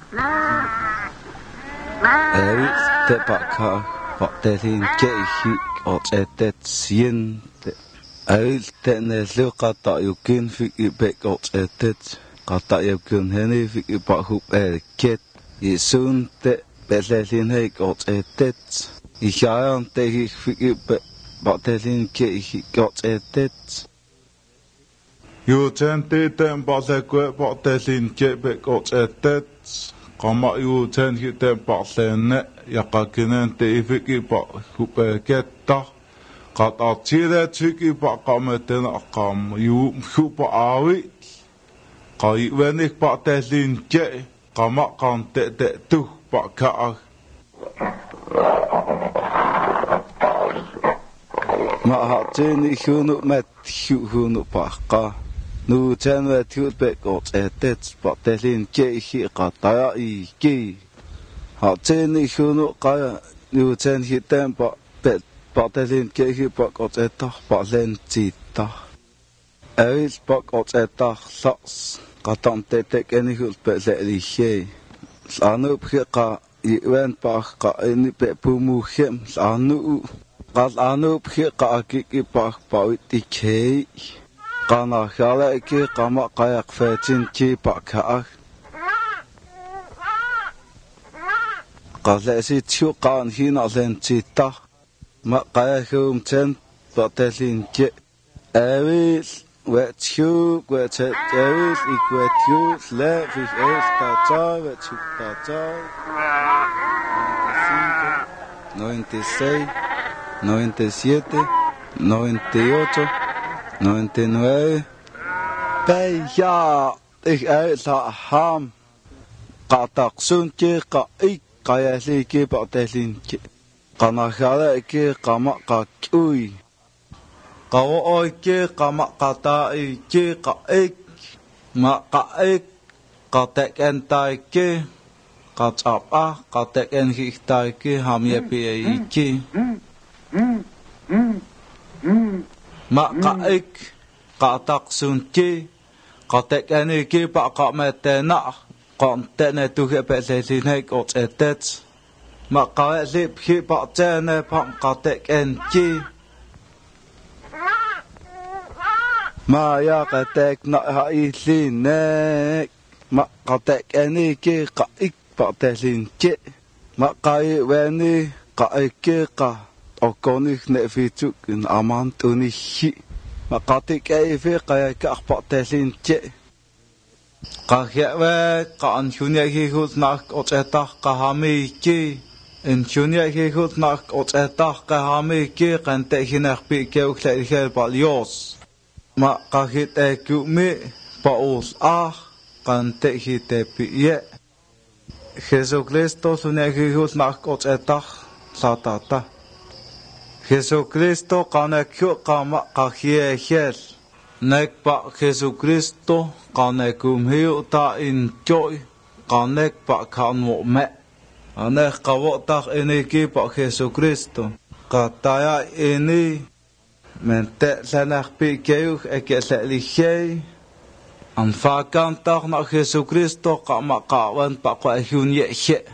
te pakha paktelin kehi otetet sien te ne luqata yukin fi ibek otetet qata yukin heni fi ibahu ket isun te belelin hek otetet ihayan te fi ibek paktelin kehi otetet Jutente ten balekwe paktelin kebek otetet Kama yuuten hiten paklenne yakakinen teifiki pa hupeketta katatsire tsiki pa kameten akam yupa awi kaiwenik pa tehlin ke kama kan te tu pa kaa ma hatini hunu met hunu pa ka nu tenwe tubek otetet patelin kehi qataya iki hatini hunu qaya nu ten hiten patelin kehi pa oteta palen tita el pa oteta sas qatante tekeni hulpe leliche anu phiqa iwen pa qa ini pe pumuhem anu phiqa akiki pa itikei Kana khala ki kama kayak fetin ki pakha Qala si chu qan hina len tita ma qaya hum ten patelin ki awil wa chu wa awil ikwetu la fi ta wa chu ta 96 97 98 99 Beja ich la ham qataqsun ki qayali ki patelin ki qanakhala ki qama qaqui qawoy ki qama qata ki qaik ma qaik qatekentai ki qatapa qateken hiktai ki hamye pi ki ma qaik qataqsun ki qatekani ki pa qametena qantene tuhe pelelinek otetet ma qawlip ki pa tene pa qateken ki ma ya qatek na hailinek ma qatekani ki qaik pa telin ki ma qai weni qaik ki qa Okonik ne fituk in amant unihi maqatik ay fi qaya ka patelin ke qahyawe qan hunya hi hut nak otetah qahami ki in hunya hi hut nak otetah qahami ki qante hinaq pi ke ukhlel balios ma qahit ekumi paus qante hite pi ye Jesucristo hunya hi hut nak otetah satata Jesucristo kanekyo kama kahiehel nekpa Jesucristo kanekumhiu ta in joy kanekpa kanmo me anek kawotak iniki pa Jesucristo kataya ini mente sanakpi keyuk ekeseligei anfakan tak na Jesucristo kama kawan pa kwa hunye